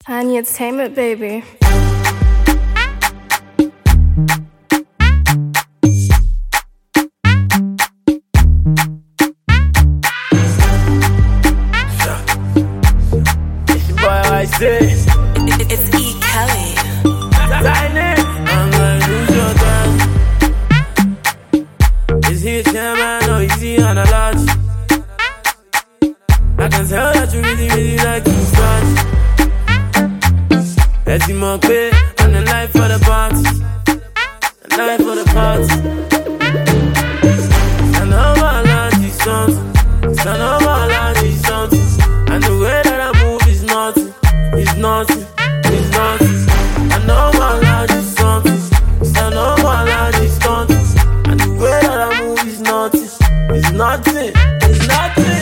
Tiny Entertainment, baby. It's your boy, I say. It's E. Kelly. Tiny, I'm like, who's your dad? Is he a chairman or is he an alert? I can tell that you really like to start. Let's see more pay and the life for the party. The life for the party. I know my life is something. I know my life is something. And the way that I move is nothing. It's nothing. It's nothing. I know my life is something. I know my life is something. And the way that I move is nothing. It's nothing. It's nothing.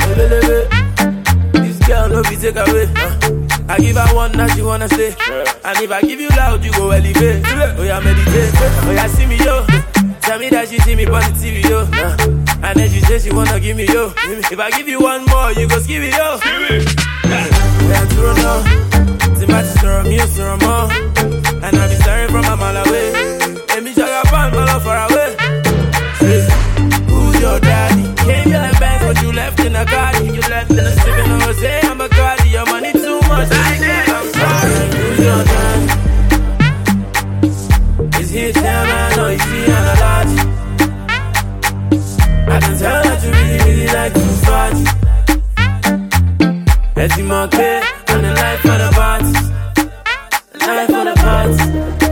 This girl no be take away. I give her one that she wanna stay. And if I give you loud, you go elevate. Oh yeah, meditate. Oh yeah, see me yo. Tell me that she see me on the TV yo. And then she say she wanna give me yo. If I give you one more, you go skip it yo. Yeah, true no. Zimbabwe stir me, stir more. And I be staring from a mile away. And me jagga pan, my love far away. Who's your daddy? Came in the bank, but you left in the car. You left in the sleeping. I was saying I'm a god. Your money too much. I'm sorry. Who's your daddy? Is he a chairman or is he an alert? I can tell that you really like to fight. Let's see more pay and the life for the party. The life for the party.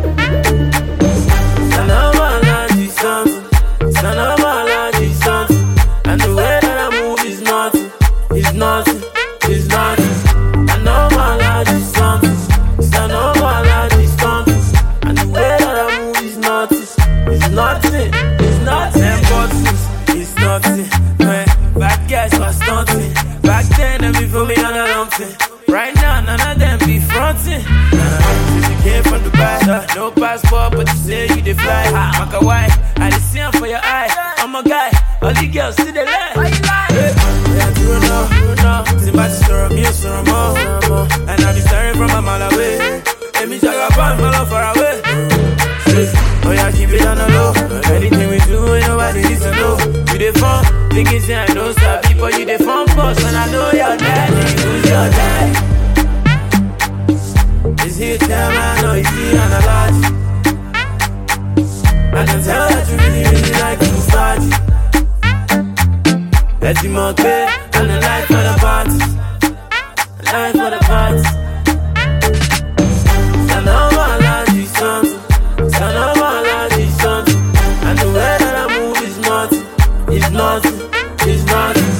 I know my life is something. I know my life is something. And the way that I move is nothing. It's nothing. It's nothing. I know my life is something. I know my life is something. And the way that I move is nothing. It's nothing. It's nothing. It's nothing. Bad guys was nothing. Back then, them before me on a long thing. Right now, none of them be fronting. Since you came from Dubai, no passport, but you say you dey fly. Maka white, I dey see 'em for your eye. I'm a guy, all the girls see the lie. Why you lie? Yeah, true no. Zimbabwe stir me, stir more. And I be staring from a mile away. And me jagga pan, my love far away. Oh yeah, keep it on the low. Anything we do, ain't nobody needs to know. You dey fun, thinking say I know stop people. You dey fun boss, and I know your daddy. Who's your daddy? Is he a chairman or is he an alert? I can tell that you really like to start. Let's see more pay and the life for the party. The life for the party. I know my life is something. I know my life is something. And the way that I move is nothing. It's nothing. It's nothing.